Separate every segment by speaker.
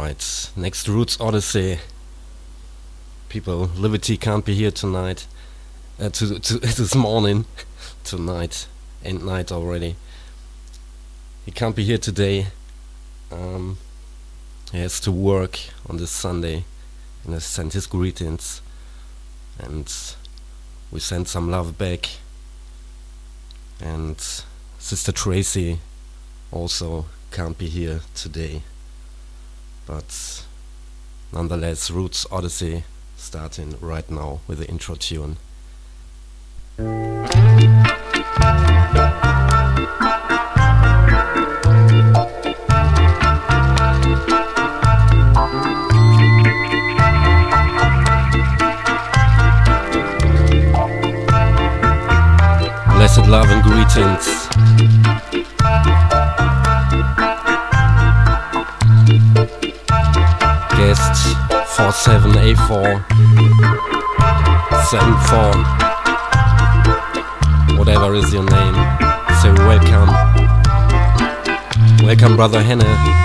Speaker 1: Alright, next Roots Odyssey. People, Liberty can't be here tonight. This morning. Tonight. And night already. He can't be here today. He has to work on this Sunday. And I sent his greetings. And we sent some love back. And Sister Tracy also can't be here today. But nonetheless, Roots Odyssey starting right now with the intro tune. Blessed love and greetings. Guest 47A4 74, whatever is your name, say welcome. Welcome, Brother Henne.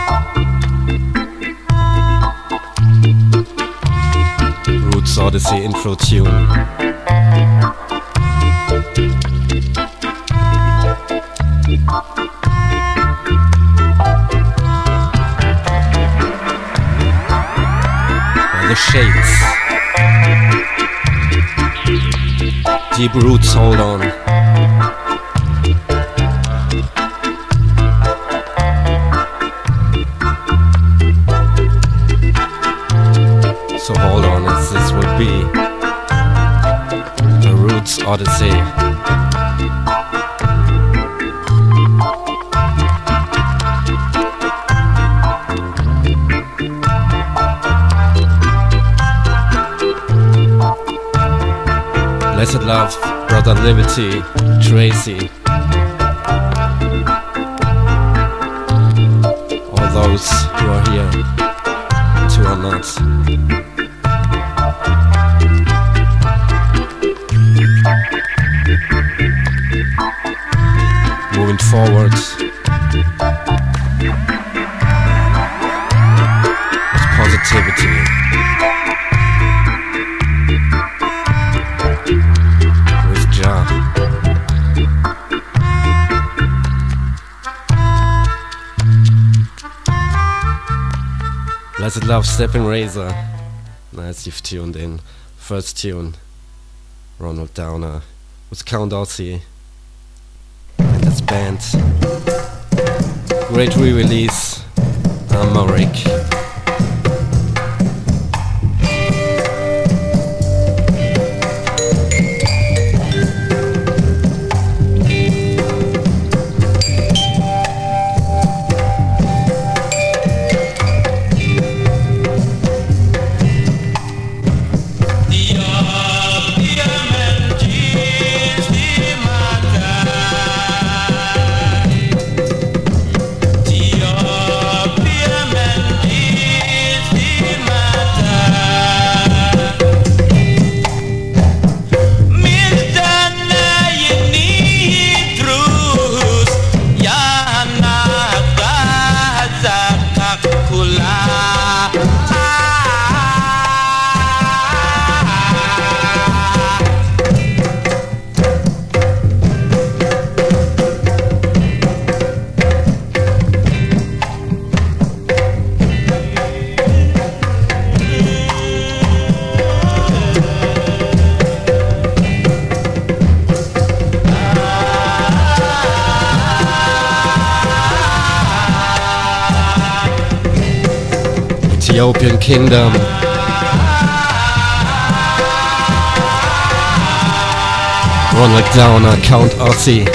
Speaker 1: Roots Odyssey intro tune. The shades. Deep roots, hold on. So hold on, as this will be the Roots Odyssey. Blessed love, Brother Liberty, Tracy, all those who are here, and who are not. Moving forward with positivity. Blessed love, Stepping Razor. Nice, you've tuned in. First tune, Ronald Downer with Count Ossie and his band. Great re-release, Amharic. Ethiopian Kingdom. Ronald Downer, Count Ossie.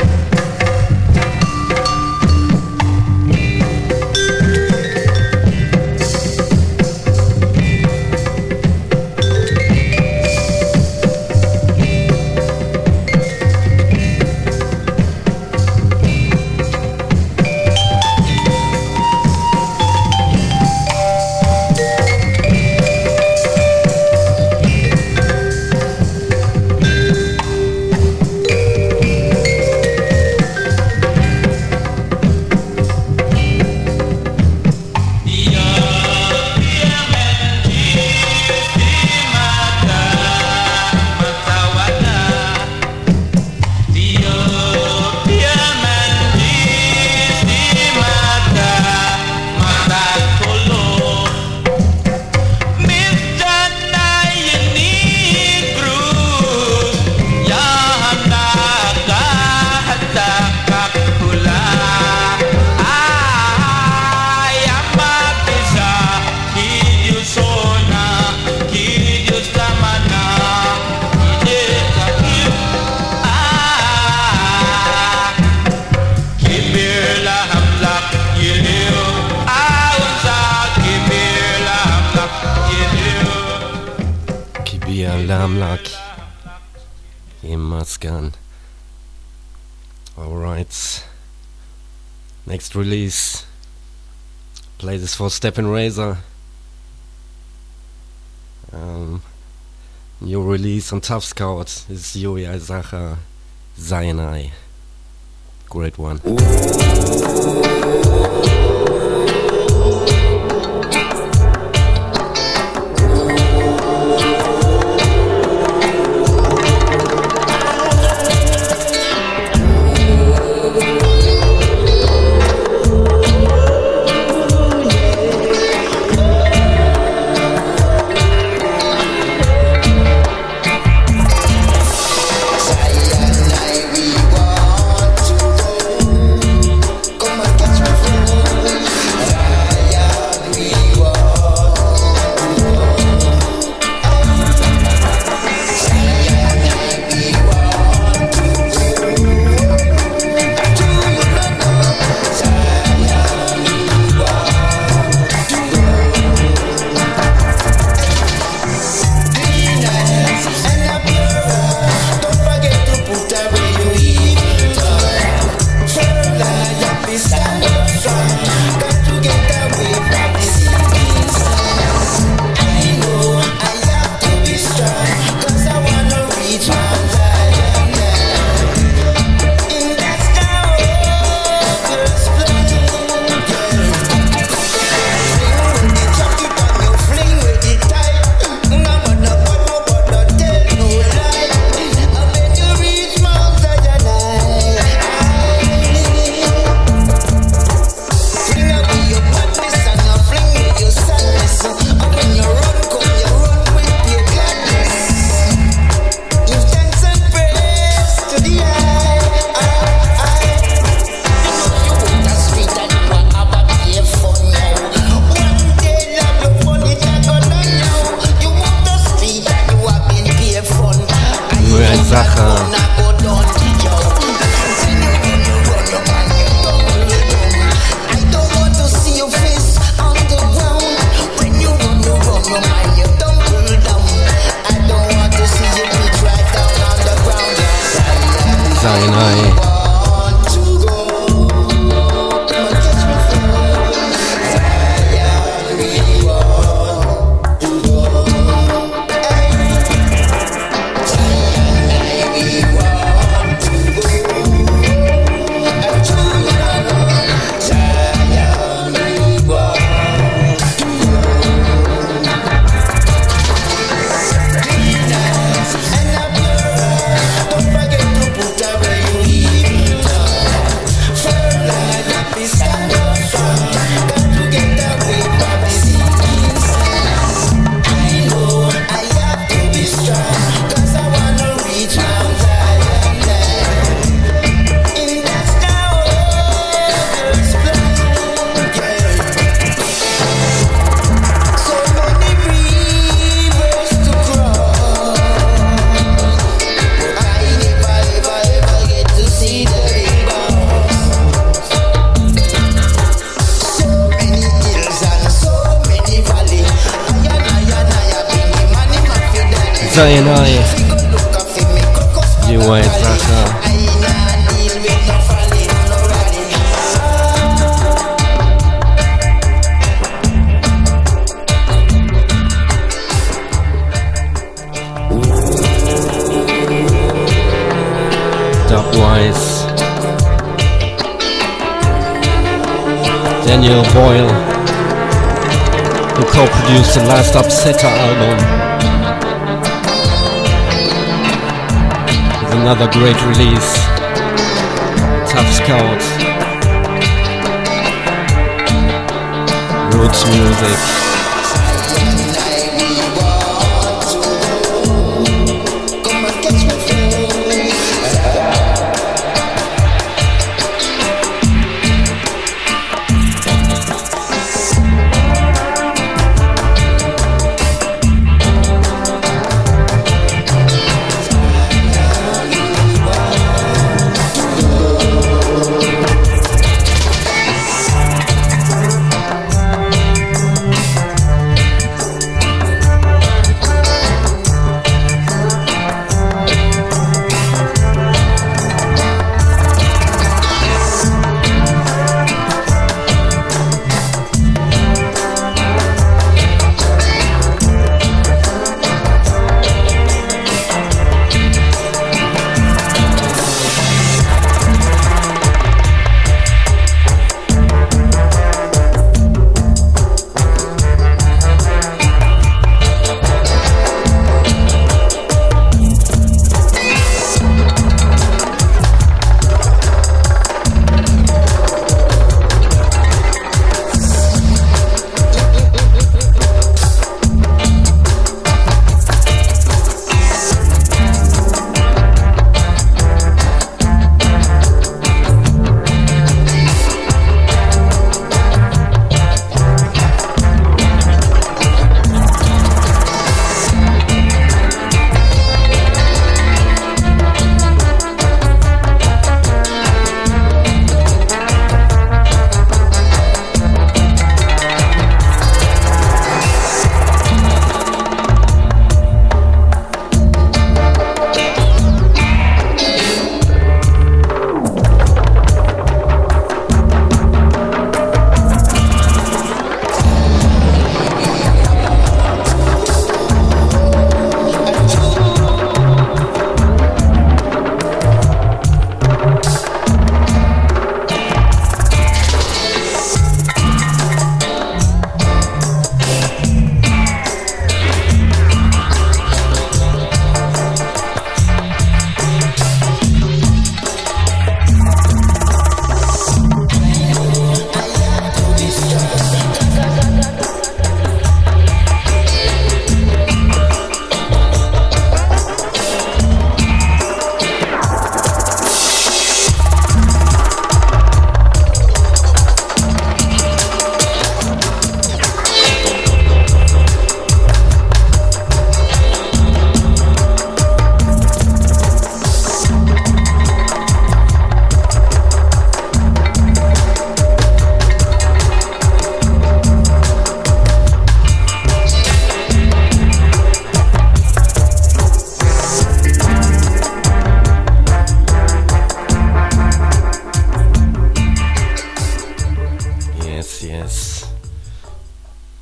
Speaker 1: Alarm Luck im Maskan. Alright. Next release. Play this for Step and Razor. New release on Tough Scout is Yuri Isaaca Zainai. Great one. Zainai, Yuri Isaaca. Dubwise, Daniel Boyle, who co-produced the last Upsetter album. Another great release, Tough Scout, roots music.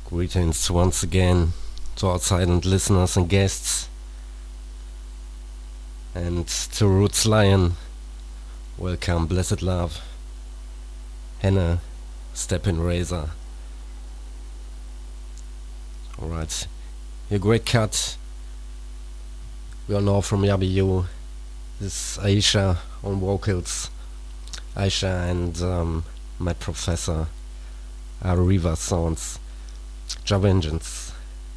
Speaker 1: Greetings once again to our silent listeners and guests, and to Roots Lion. Welcome, Blessed Love, Hannah, Step-In Razor. Alright, your great cut. We all know from Yabiyu. This is Aisha on vocals. Aisha and my professor, Riva Sounds. Jah Vengeance.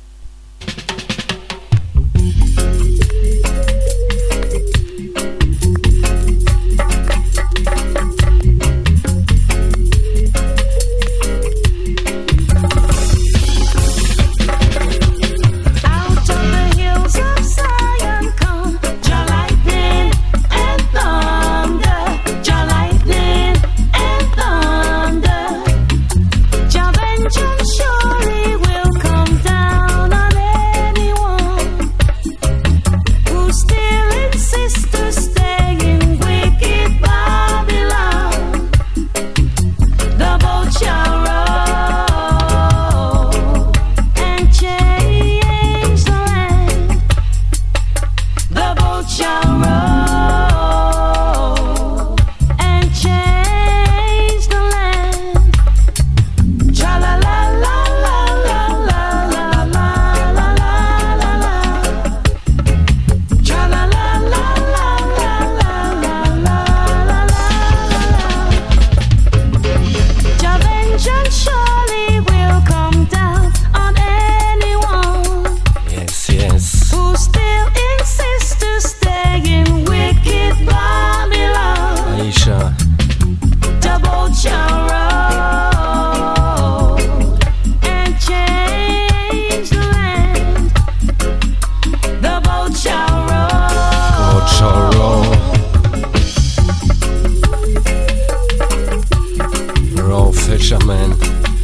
Speaker 1: Fisherman,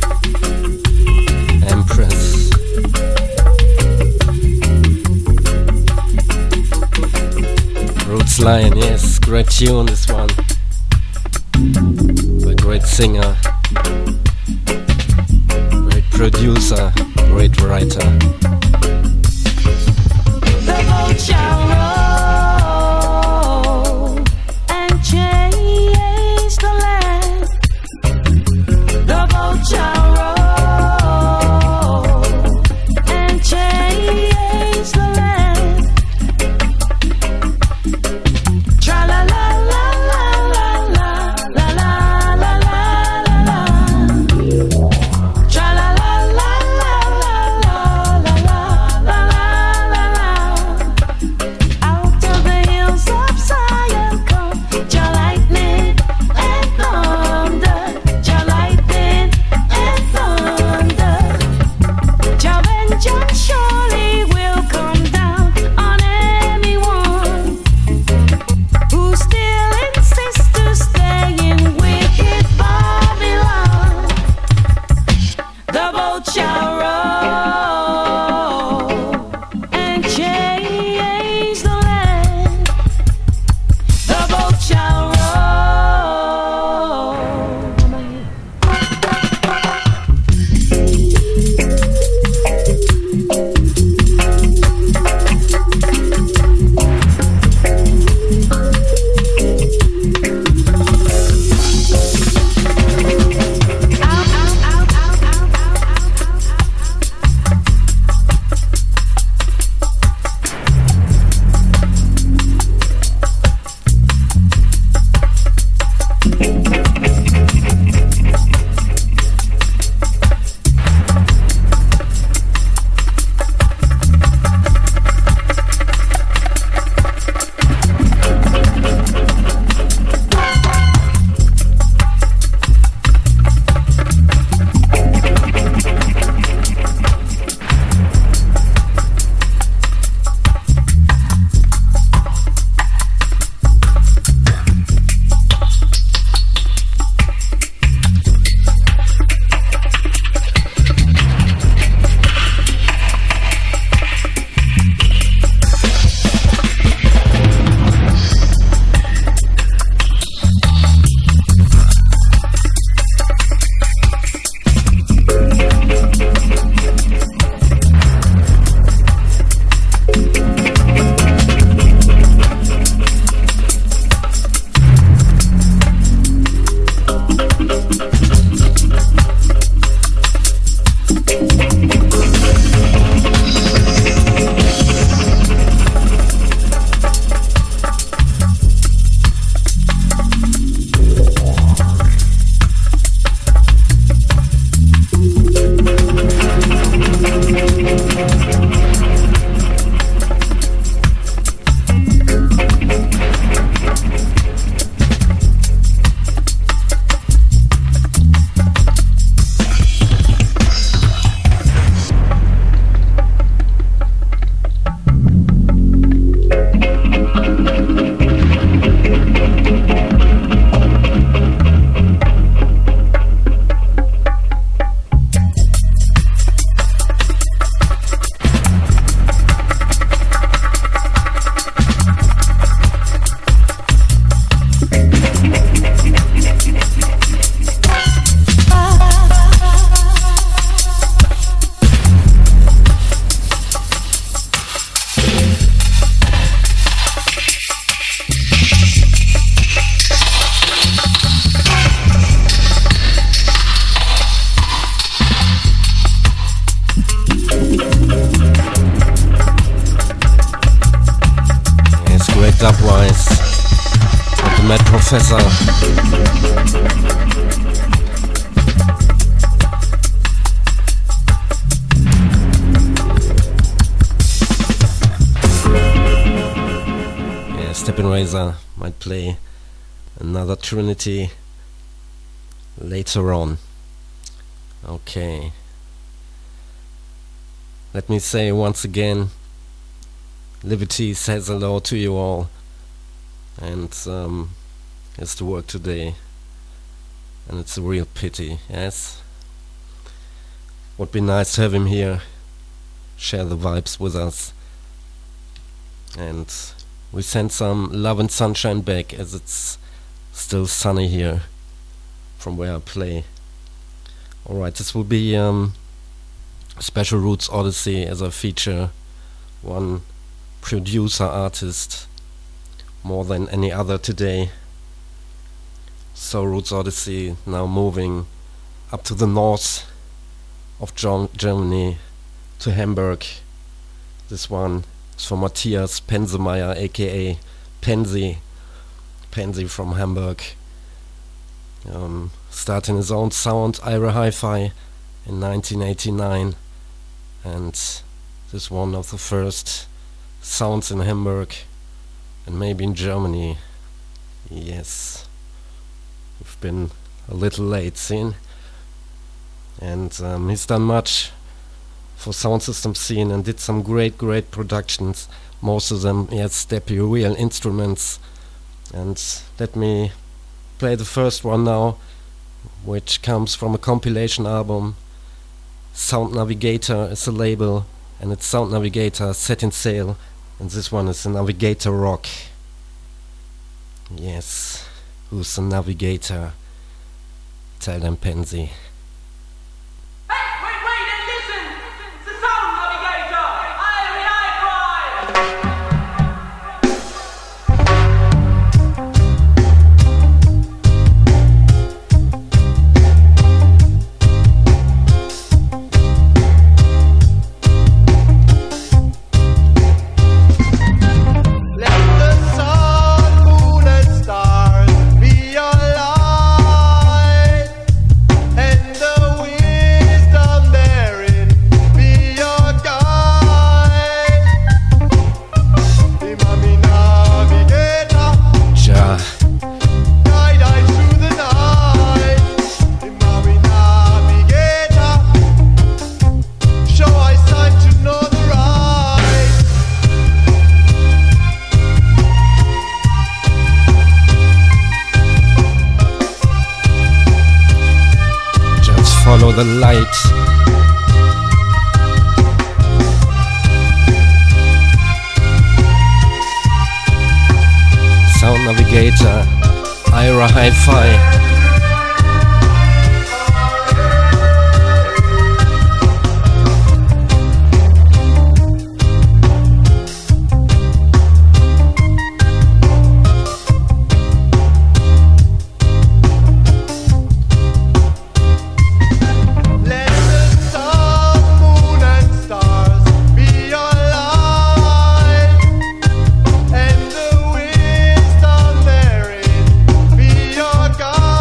Speaker 1: Empress, Roots Lion, yes, great tune this one, a great singer, great producer, great writer.
Speaker 2: The boat shall roll and change the land. The boat shall roll and change the land. Tra la la la la la la la la la la. Tra la la la la la la la la.
Speaker 1: Dubwise and the Mad Professor. Yeah, Steppin' Razor might play another Trinity later on. Okay. Let me say once again, Liberty says hello to you all, and has to work today, and it's a real pity, yes? Would be nice to have him here, share the vibes with us, and we send some love and sunshine back as it's still sunny here from where I play. Alright, this will be Special Roots Odyssey as I feature one producer artist more than any other today. So Roots Odyssey now moving up to the north of Germany to Hamburg. This one is for Matthias Pensemeyer, aka Pensi from Hamburg, starting his own sound, Ira Hi-Fi, in 1989, and this is one of the first sounds in Hamburg and maybe in Germany. Yes, we've been a little late, seen, and he's done much for sound system scene and did some great productions, most of them he had steppy real instruments. And let me play the first one now, which comes from a compilation album. Sound Navigator is a label, and it's Sound Navigator Set in Sail, and this one is a Navigator Rock. Yes, who's the Navigator? Tell them, Pensi.
Speaker 3: Wait and listen! It's the Sound Navigator! Ira Hi-Fi!
Speaker 1: Follow the light. Sound Navigator, Ira Hi-Fi.
Speaker 4: God.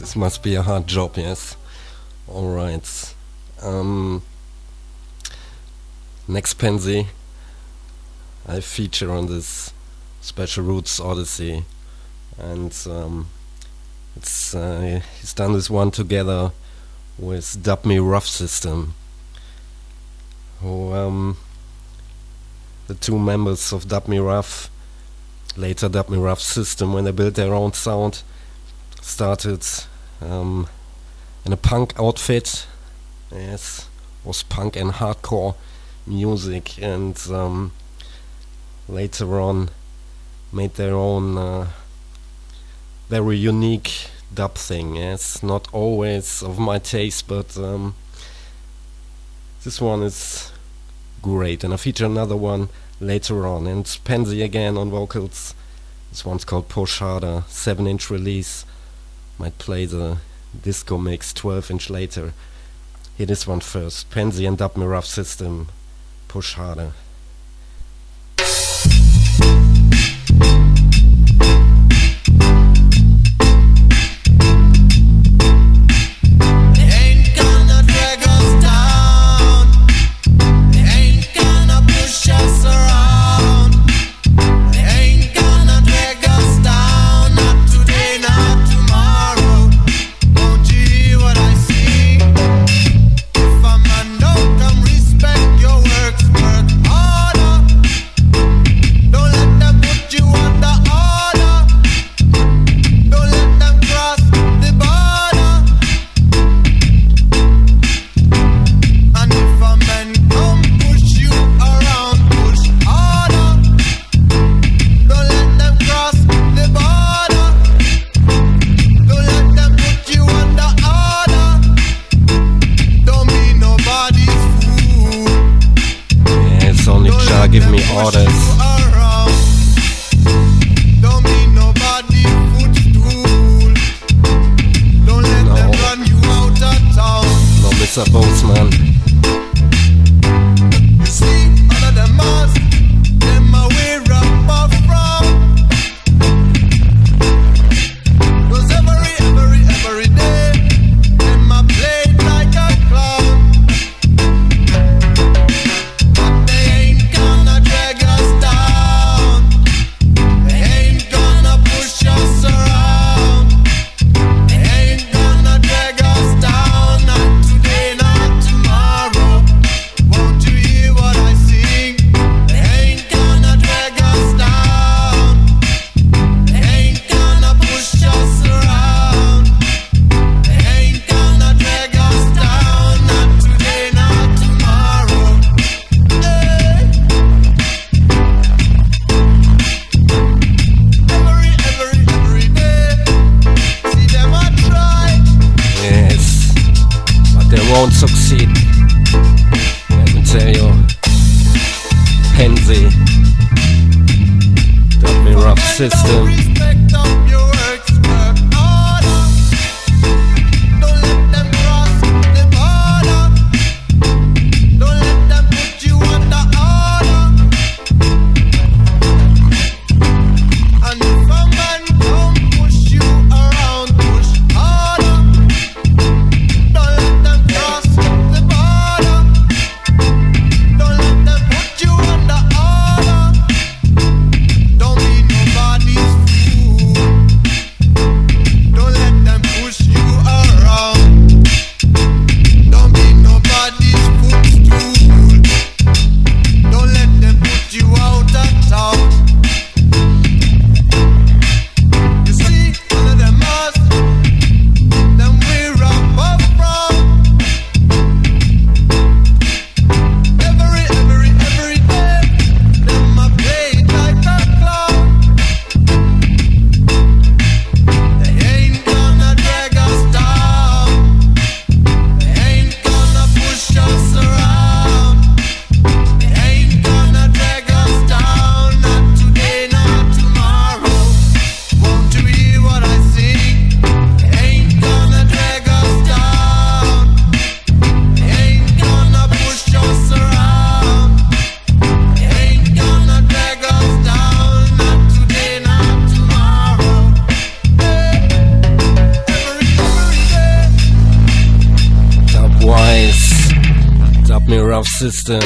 Speaker 1: This must be a hard job, yes. Alright. Next Pansy I feature on this Special Roots Odyssey, and it's he's done this one together with Dub Me Rough System, who the two members of Dub Me Rough, later Dub Me Rough System, when they built their own sound, started in a punk outfit. Yes, was punk and hardcore music, and later on made their own very unique dub thing. Yes, not always of my taste, but this one is great, and I feature another one later on. And Pansy again on vocals. This one's called Push Harder, 7-inch release. Might play the disco mix 12-inch later. Hear this one first. Pansy and Dub Me Rough System, Push Harder. Give me orders. Don't be nobody footstool. Don't let them run you out of town. No, Mr. Boseman. You see, under the mask, them away wrap up from. Cause every day, them a play like a clown. Won't succeed, let me tell you. Pansy, Dub Me Rough System.
Speaker 4: Don't be nobody's fool.
Speaker 1: Rough System.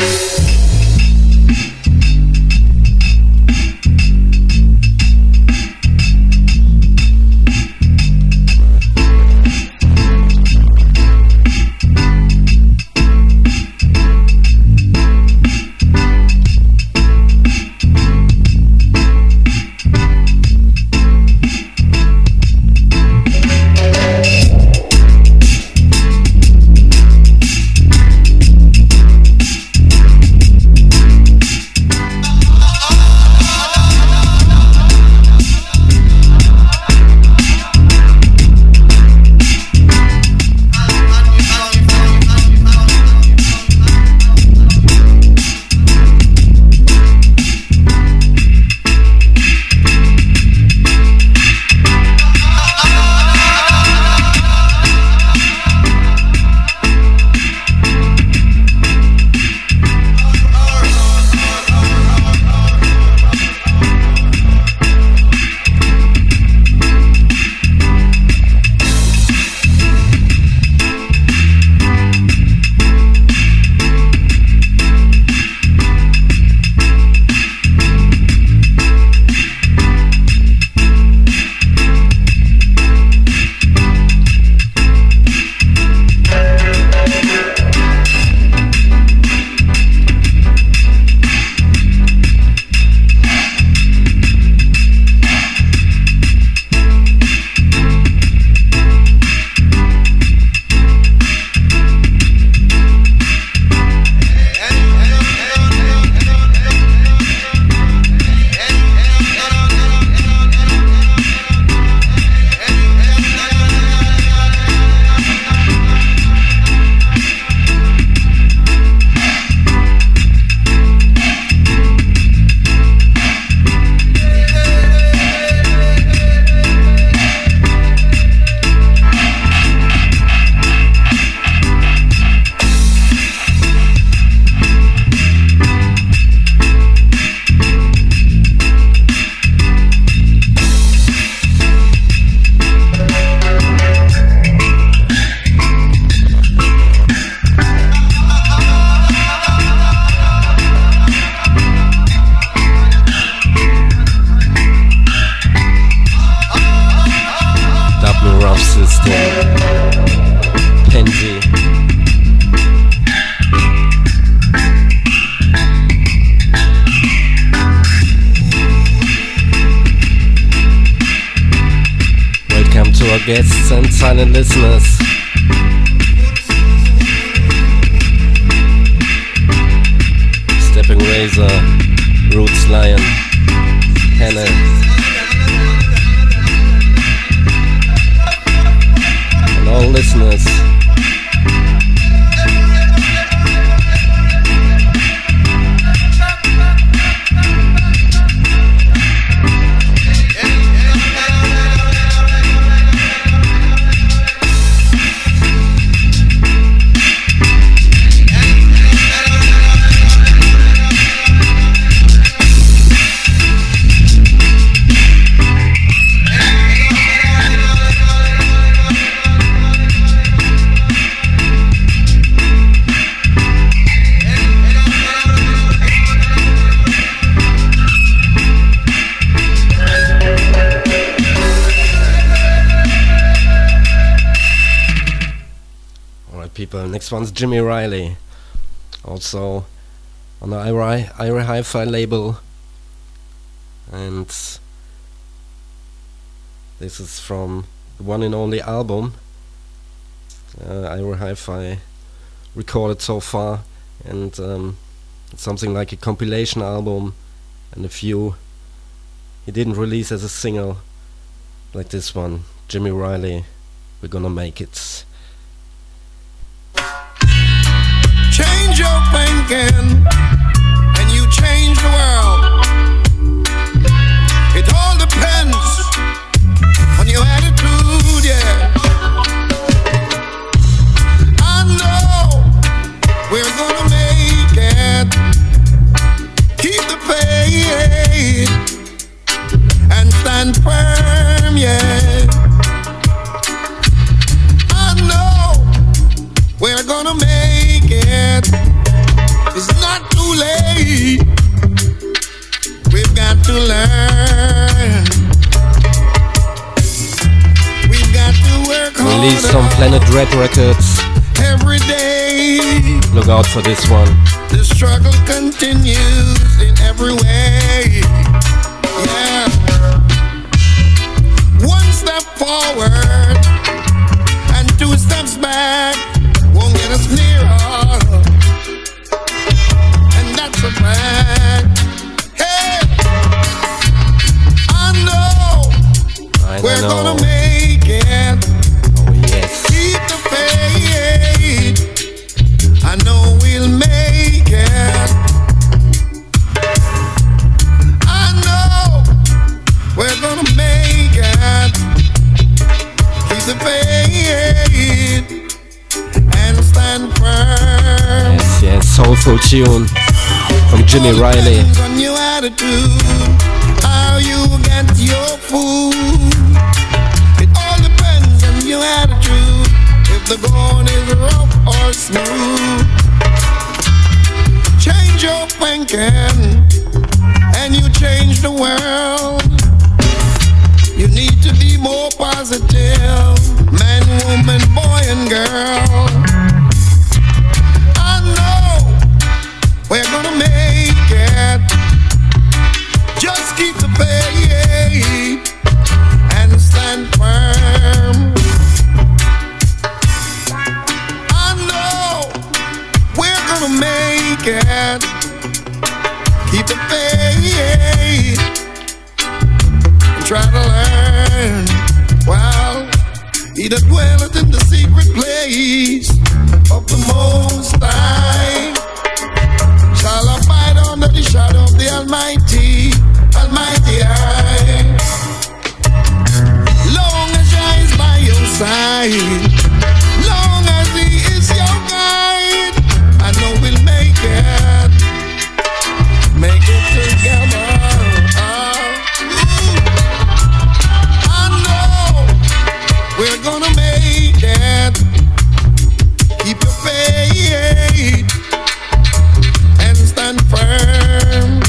Speaker 1: Guests and silent listeners. Stepping Razor, Roots Lion, Hannah, and all listeners. Next one's Jimmy Riley, also on the Ira Hi-Fi label, and this is from the one and only album Ira Hi-Fi recorded so far, and it's something like a compilation album, and a few he didn't release as a single, like this one, Jimmy Riley, We're Gonna Make It.
Speaker 4: Change your thinking, and you change the world. It all depends on your attitude, yeah. I know we're gonna make it. Keep the faith and stand firm, yeah. I know we're gonna make it.
Speaker 1: released on Planet Red Records.
Speaker 4: Every day,
Speaker 1: Look out for this one.
Speaker 4: the struggle continues in every way. Yeah. One step forward and two steps back won't get us nearer. And that's a fact. Hey, I know we're gonna make it.
Speaker 1: Oh yes.
Speaker 4: Keep the faith. I know we'll make it. I know we're gonna make it. Keep the faith and stand firm.
Speaker 1: Yes, yes. Soulful tune from Jimmy Riley.
Speaker 4: Depends on your attitude, how you get your food. It all depends on your attitude. If the going is rough or smooth, change your thinking and you change the world. You need to be more positive, man, woman, boy, and girl. I know we're gonna make it. Just keep the faith and stand firm. I know we're gonna make it. Keep the faith and try to learn. Well, he that dwelleth in the secret place of the Most High shall abide under the shadow of the Almighty, Almighty High. Long as Jah is by your side, long as He is your guide, I know we'll make it together. I know we're gonna make it. Keep your faith and stand firm.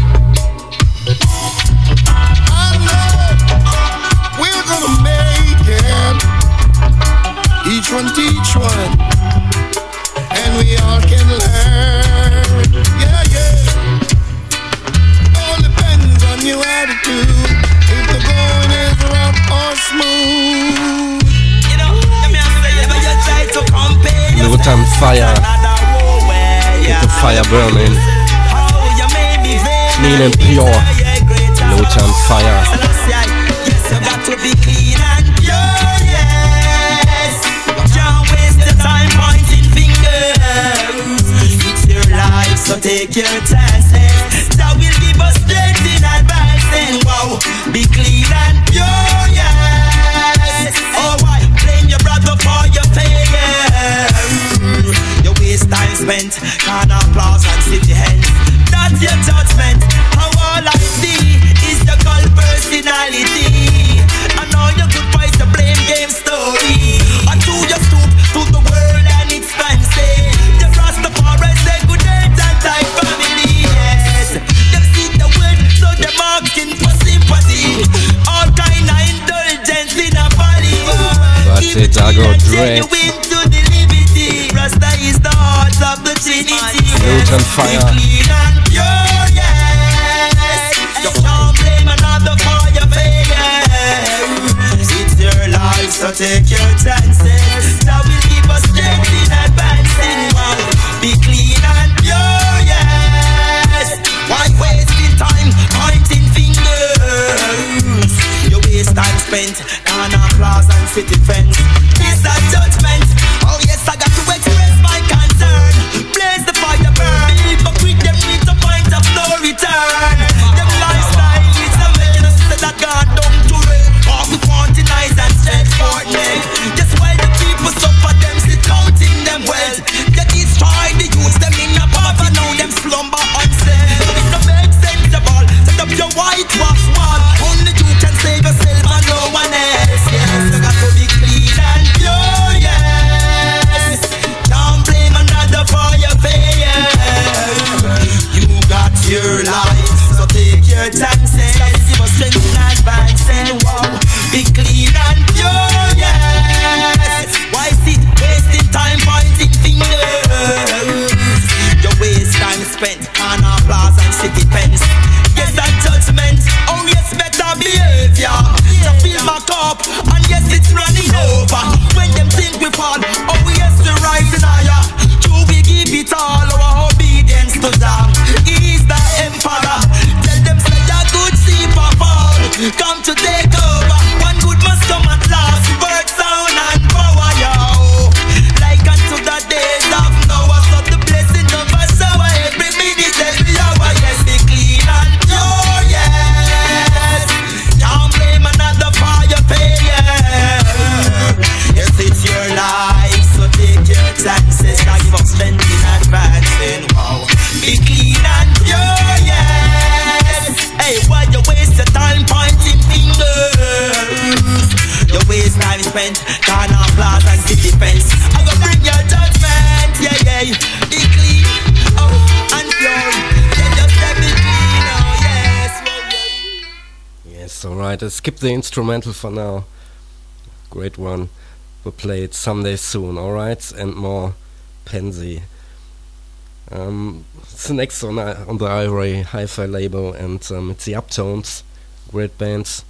Speaker 4: I know we're gonna make it. Each one teach one, and we all can learn. Yeah, yeah. All depends on your attitude. If the going is rough or smooth.
Speaker 2: You know, let me say, if you try to compare yourself
Speaker 1: Loot and fire.
Speaker 2: to another war where
Speaker 1: Get the
Speaker 2: you
Speaker 1: fire burning.
Speaker 2: how you may be vain
Speaker 1: Clean and pure. Loot and fire.
Speaker 2: Yes, you got to be clean and pure, yes. Don't waste your time pointing fingers. It's your life, so take your chances. That will give us strength in advancing. Wow, be clean and pure, yes. Oh, why blame your brother for your failure? Your waste time spent, can applause and city hands. That's your judgment. How all I see is the cult personality. I know you could fight the blame game story. I do your stoop to the world and its fancy. The Rastafari say good day and time family. Yes, them see the word, so them asking for sympathy. All kind of indulgence in a body.
Speaker 1: That's it, I got dread.
Speaker 2: Rasta is the heart of the Trinity.
Speaker 1: Loot and fire.
Speaker 2: Clean and pure, yes. You can't blame another for your failure. It's your life, so take your chances. That will give us strength in advancing. Wow. Be clean and pure, yes. Why wasting time pointing fingers? You waste time spent on applause and city fence. It's a judgment. Oh yes, I got to express my concern. Blaze the fire burn. But with them reach a point of no return. Them lifestyle is a making say that God don't do it. All we want in eyes and stretch forth neck. Just while the people suffer, them sit counting them wealth. They destroy the youth, them in a poverty, now them slumber unsaid. It don't make sense at all. Set up your whitewash wall. Only you can save yourself and no one else. Yes, you got to be clean. spent on our plaza and city pens. Yes, and judgment, oh yes, better behavior. To fill my cup, and yes, it's running over. When them think we fall, oh yes, we're rising higher. Do we give it all our obedience to them? He's the emperor. Tell them say a good sea for fall. Come to take over. One good must come at last. Word, sound and power, yo. Like unto the days of Noah, so the blessing of us shower every minute, every hour. Yes, be clean and pure, yes. Can't blame another for your failure. Yes, it's your life, so take your chances. Now give up spending advancing, wow. Be clean and pure, yes. Hey, why you waste your time pointing fingers? Your waste time spent on our plaza and city fence. I go bring your judgment, yeah, yeah. Be clean, oh, and pure. Yeah, just let me clean, oh, yes.
Speaker 1: Yes, alright, I skip the instrumental for now. Great one. We'll play it someday soon, alright? And more Penzi. It's the next on the IRA Hi-Fi label, and it's the Uptones, great bands.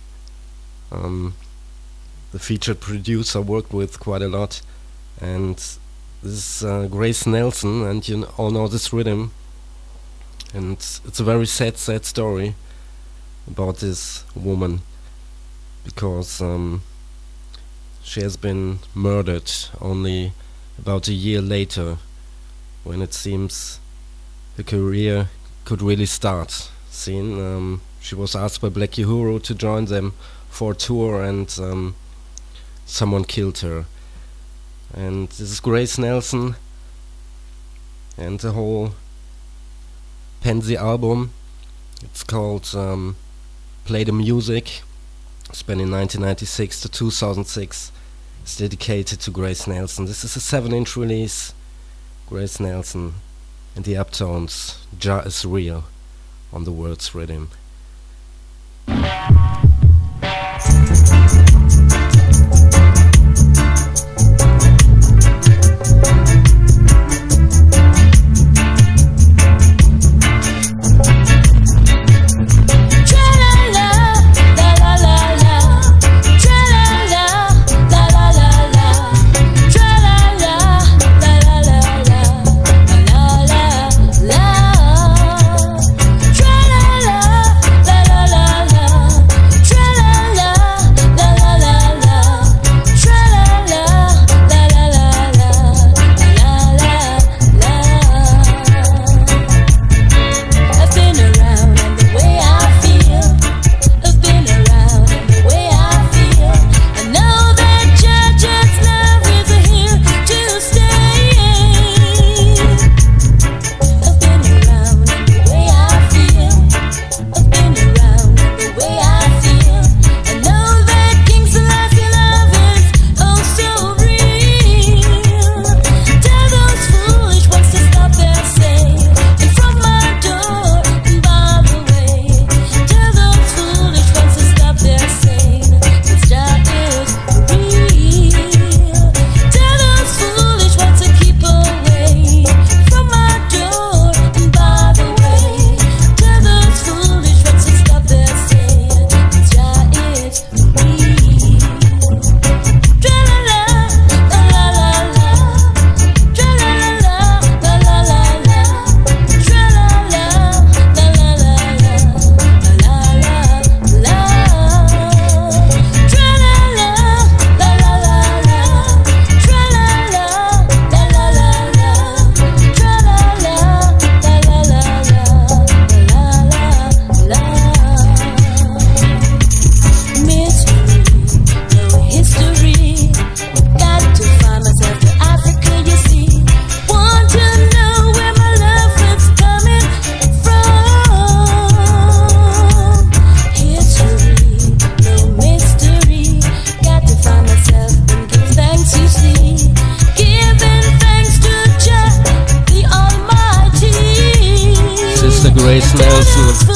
Speaker 1: The featured producer worked with quite a lot, and this is Grace Nelson, and you all know this rhythm. And it's a very sad story about this woman, because she has been murdered only about a year later, when it seems her career could really start. She was asked by Black Uhuru to join them for a tour, and someone killed her. And this is Grace Nelson, and the whole Penzi album, it's called Play the Music. It's been in 1996 to 2006. It's dedicated to Grace Nelson. This is a 7-inch release. Grace Nelson and the Uptones, Jah is real, on the world's rhythm. Grace Nelson.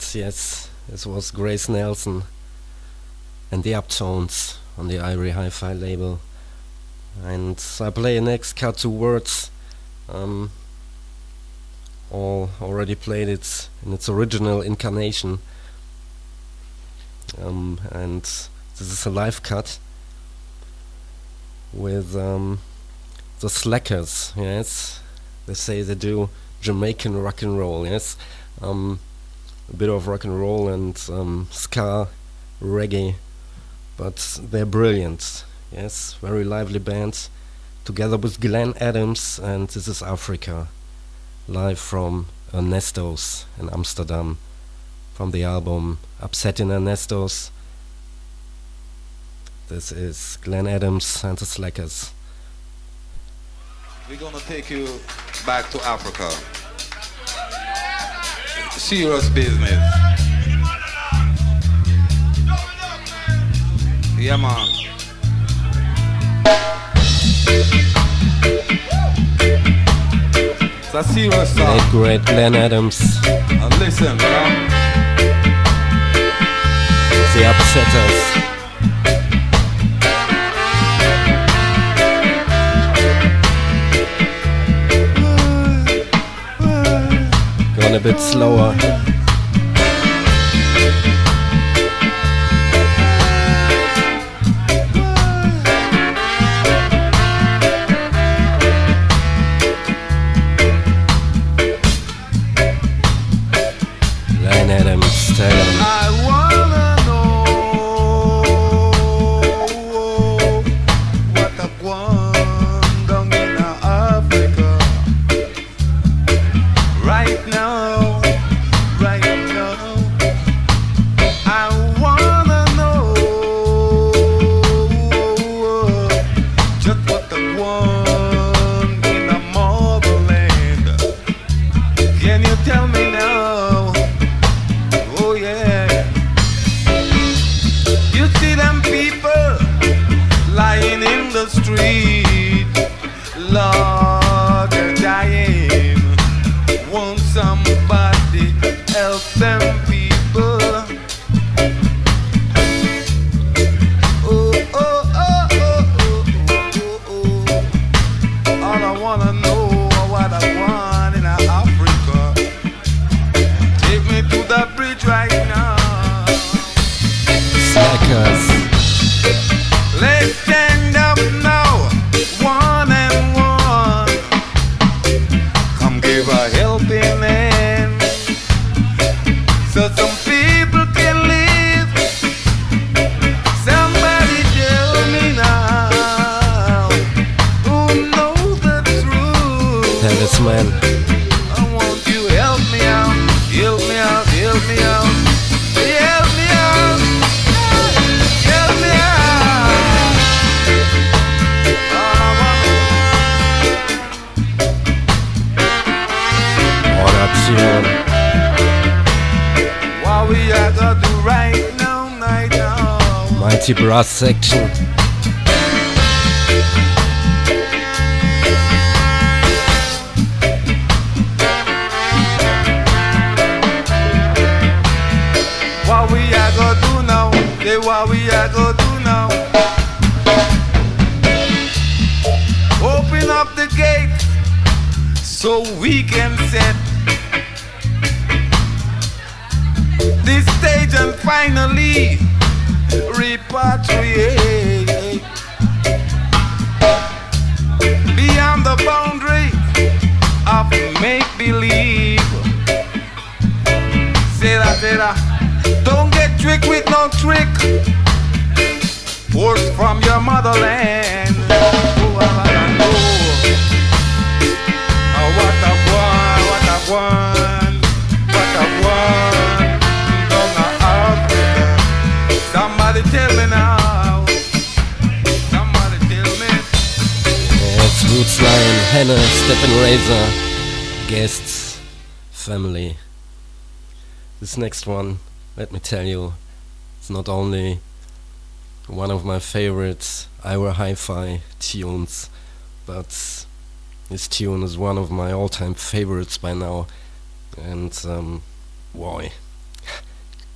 Speaker 1: yes, this was Grace Nelson and the Uptones on the Irie Hi-Fi label. And I play next Cut to Words. Already played it in its original incarnation. And this is a live cut with the Slackers, yes. They say they do Jamaican rock and roll, yes. A bit of rock and roll and ska, reggae, but they're brilliant, yes. Very lively band, together with Glenn Adams, and this is Africa, live from Ernesto's in Amsterdam, from the album Upset in Ernesto's. This is Glenn Adams and the Slackers.
Speaker 5: We're gonna take you back to Africa. Serious business. Yeah, man. It's a serious song.
Speaker 1: Late great Glenn Adams.
Speaker 5: And listen,
Speaker 1: The Upsetters. Going a bit slower. Glenn Adams, tell him.
Speaker 5: I wanna know what I've won down in Africa right now, right now. I wanna know just what I've won in the motherland. Can you tell me now? Oh yeah. You see them people lying in the street, Lord, they're dying. Won't somebody help them people? Oh, oh, oh, oh, oh, oh, oh. All I wanna know what I want in Africa. Take me to the bridge right now.
Speaker 1: Slackers.
Speaker 5: Let's stand up now, one and one. Come give a helping hand, so some people can live. Somebody tell me now, who knows the truth?
Speaker 1: Tell this man.
Speaker 5: I want you to help me out, help me out, help me out, help me out, help me out.
Speaker 1: On that tune.
Speaker 5: What we are gonna do right now, right now.
Speaker 1: Mighty Brass Section.
Speaker 5: What we are gonna do now, say what we are gonna do now. Open up the gate so we can set this stage and finally repatriate beyond the boundary of make-believe. Say that, don't get tricked with no trick. Force from your motherland. Oh, I know. Oh, what I want, what I want, what I want. Down in Africa. Somebody tell me now. Somebody tell me.
Speaker 1: It's Roots Lion, Hannah, Stephen Razor, guests, family. This next one, let me tell you, it's not only one of my favorite Ira Hi-Fi tunes, but this tune is one of my all-time favorites by now. And boy,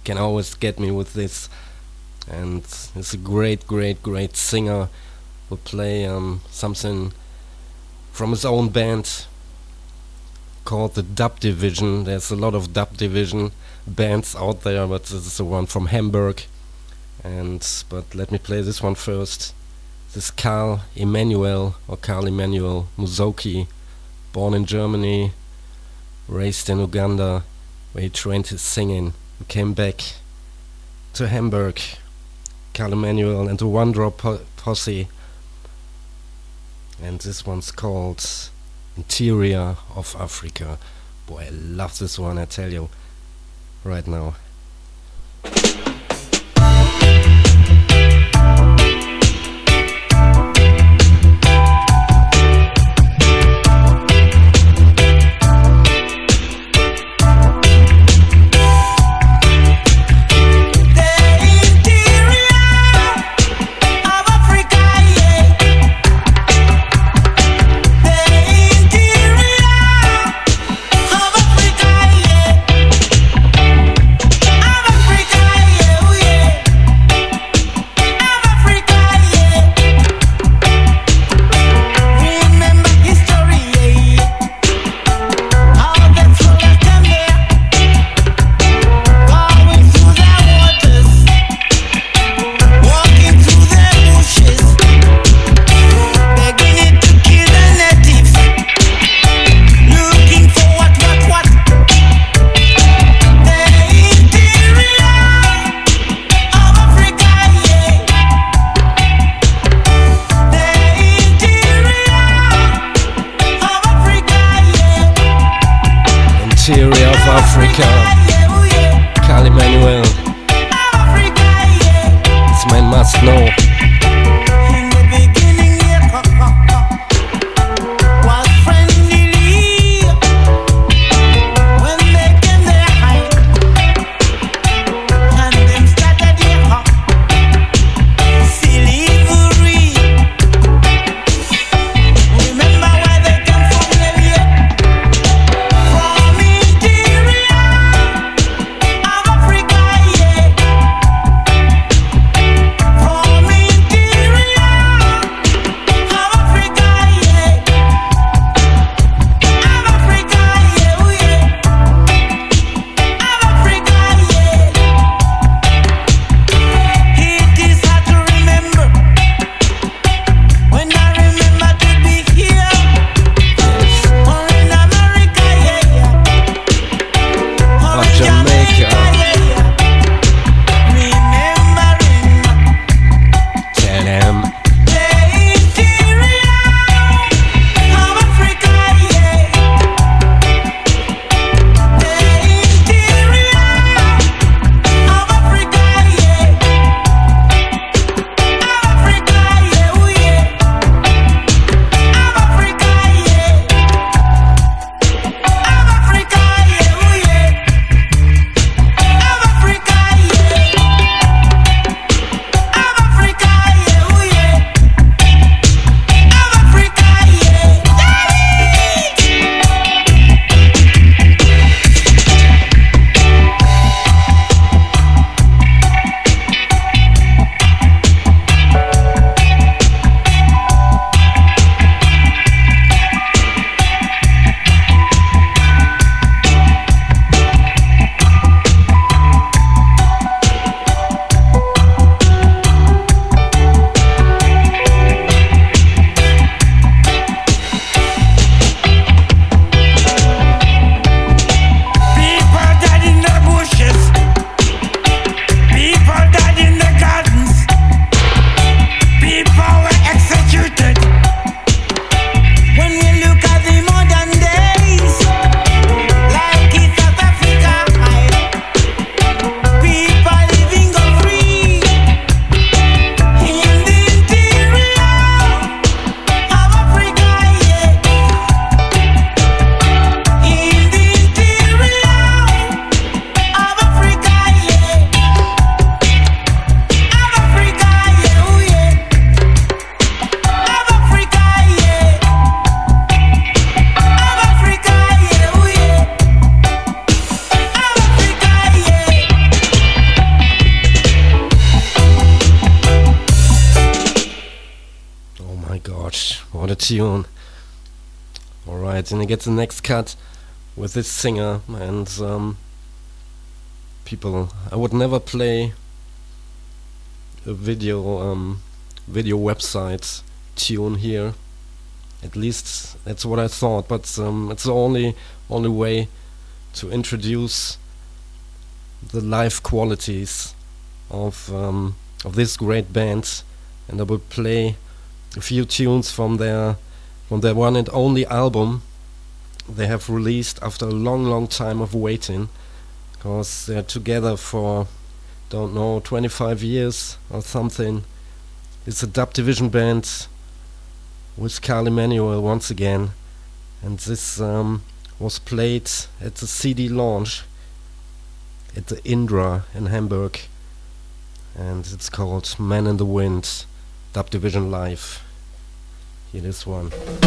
Speaker 1: can always get me with this. And he's a great, great, great singer who play something from his own band called the Dub Division. There's a lot of Dub Division bands out there, but this is the one from Hamburg. But let me play this one first. This is Karl Emanuel Musoke, born in Germany, raised in Uganda, where he trained his singing. He came back to Hamburg. Karl Emanuel and the One Drop Posse. And this one's called Interior of Africa. Boy, I love this one, I tell you, right now. Interior of Africa, Karl Emanuel. This man must know.
Speaker 6: For me
Speaker 1: what a tune. Alright, and I get the next cut with this singer, and people, I would never play a video website tune here. At least that's what I thought, but it's the only way to introduce the live qualities of this great band, and I will play a few tunes from their one and only album they have released after a long time of waiting, because they're together for, don't know, 25 years or something. It's a Dub Division band with Carl Emanuel once again, and this was played at the CD launch at the Indra in Hamburg, and it's called Man in the Wind, Dub Division Live. Here is one.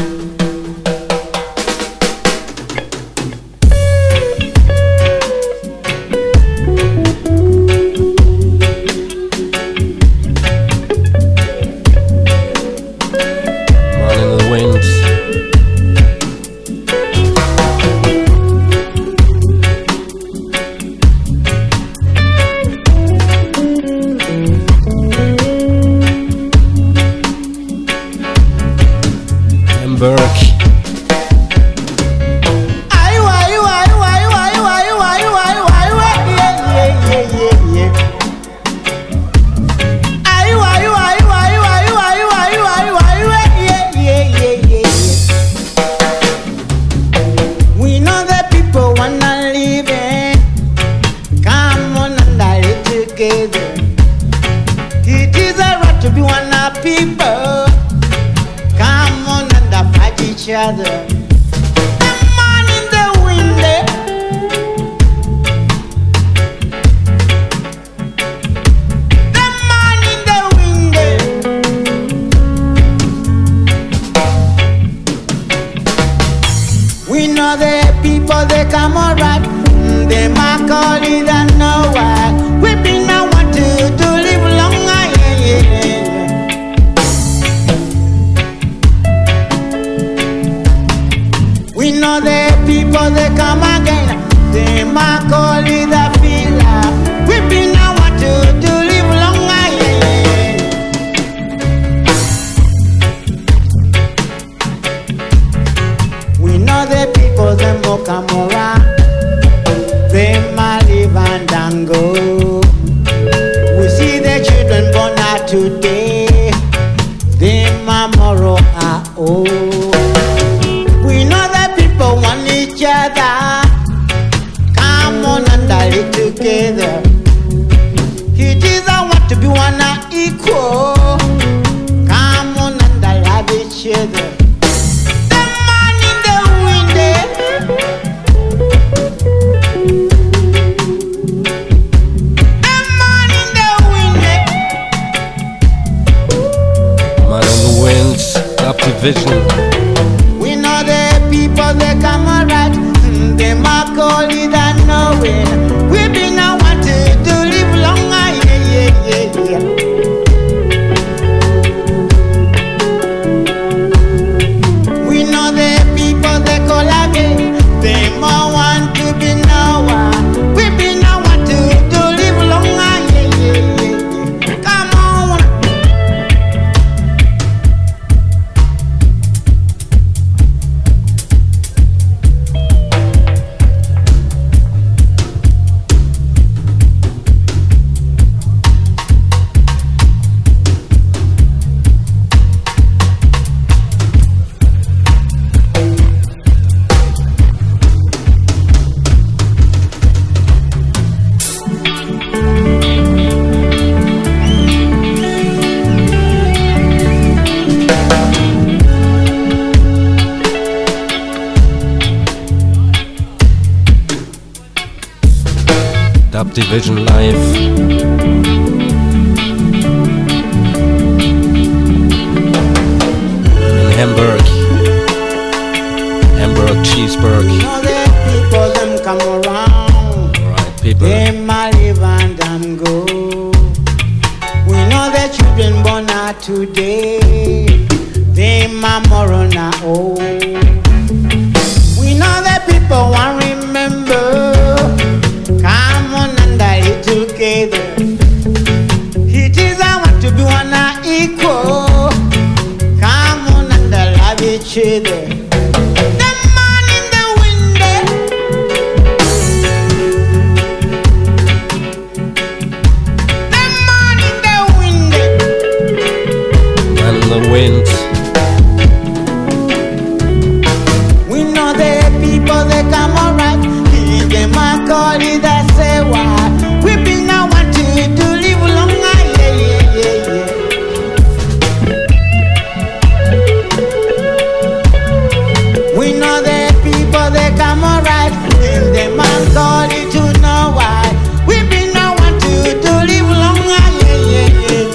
Speaker 1: Dub Division Live. In Hamburg, Cheeseburg.
Speaker 6: People them come around.
Speaker 1: Alright, people.
Speaker 6: Them a live and them go. We know the children born out today. Them tomorrow now. Oh, we know that people won't remember. Come on and die together. It is I want to be one equal. Come on and love each other. The man in the window. The man in the window.
Speaker 1: And the wind.
Speaker 6: We know the people they come alright. If the man call it, I say why. We been now want to live long. Yeah, yeah, yeah, yeah. We know the people they come alright. If the man call it, to know why. We been now want to live long. Yeah, yeah, yeah, yeah.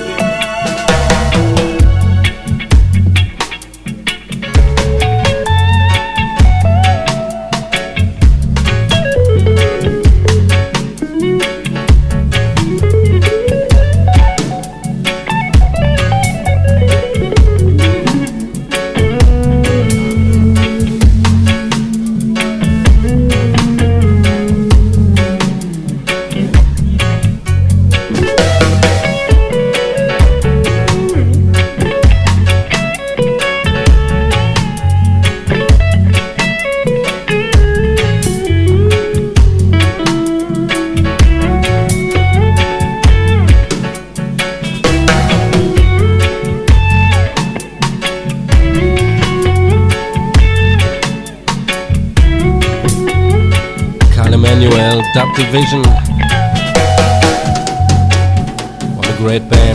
Speaker 1: Emmanuel, Dub Division. What a great band.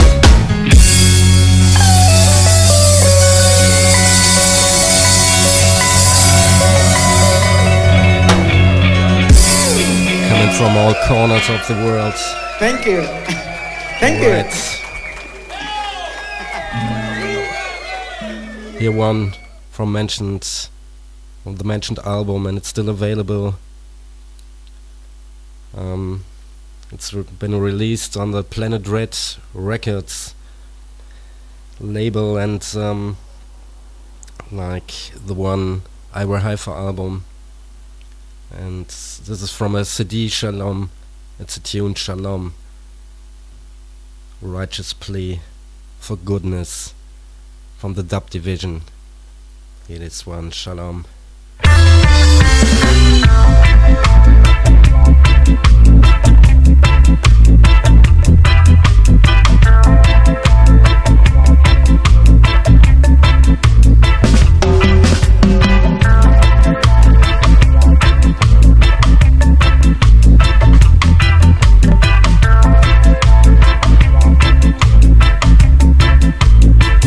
Speaker 1: Coming from all corners of the world.
Speaker 6: Thank you. Thank you.
Speaker 1: Right. Here one from the mentioned album, and it's still available. It's been released on the Planet Red Records label, and like the one Ira Haifa album. And this is from a CD, Shalom. It's a tune, Shalom. Righteous plea for goodness from the Dub Division. Here is one, Shalom.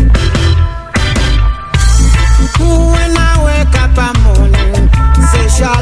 Speaker 6: When I wake up a morning, say shalom.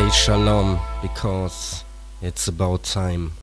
Speaker 1: shalom because it's about time.